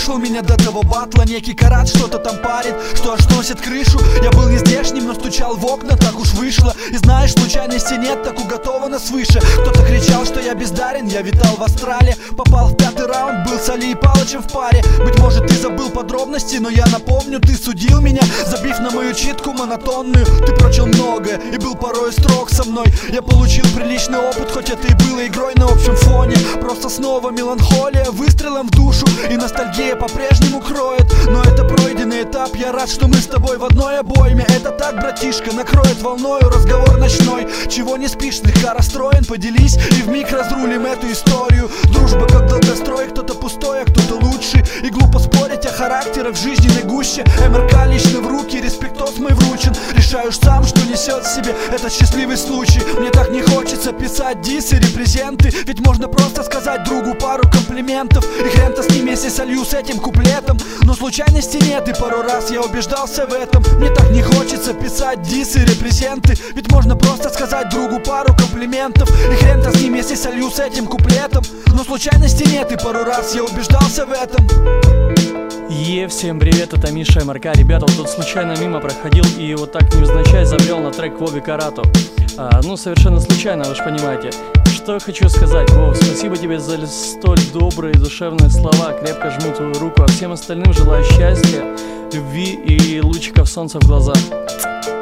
слушал меня до того батла. Некий Карат что-то там парит, что аж носит крышу. Я был не здешним, но стучал в окна, так уж вышло. И знаешь, случайности нет, так уготовано свыше. Кто-то кричал, что я бездарен, я витал в астрале. Попал в 5-й раунд, был с Али и Палычем в паре. Быть может, ты забыл подробности, но я напомню, ты судил меня, забив на мою читку монотонную. Ты прочил многое и был порой строг со мной. Я получил приличный опыт, хоть это и было игрой на общем фоне. Просто снова меланхолия выстрелом в душу, и ностальгия по-прежнему кроет. Но это пройденный этап, я рад, что мы с тобой в одной обойме. Это так, братишка, накроет волною разговор ночной. Чего не спишь, слегка расстроен, поделись, и вмиг разрулим эту историю. Дружба как долгострой, кто-то пустой, а кто-то лучший. И глупо спорить о характерах в жизненной гуще. МРК лично в руки, респектос мой вручен. Решаешь сам, что несет в себе этот счастливый случай. Мне так не хочется писать дисы, репрезенты, ведь можно просто сказать другу пару комплиментов. И хрен-то с ним, если солью с этим куплетом. Но случайности нет, и пару раз я убеждался в этом. Мне так не хочется писать дисы, репрезенты, ведь можно просто сказать другу пару комплиментов. И хрен-то с ним, если солью с этим куплетом. Но случайности нет, и пару раз я убеждался в этом. Всем привет, это Миша МРК. Ребята, вот тут случайно мимо проходил и вот так невзначай забрел на трек Вове Карату. Ну, совершенно случайно, вы же понимаете. Что я хочу сказать, Вов, спасибо тебе за столь добрые душевные слова. Крепко жму твою руку, а всем остальным желаю счастья, любви и лучиков солнца в глазах.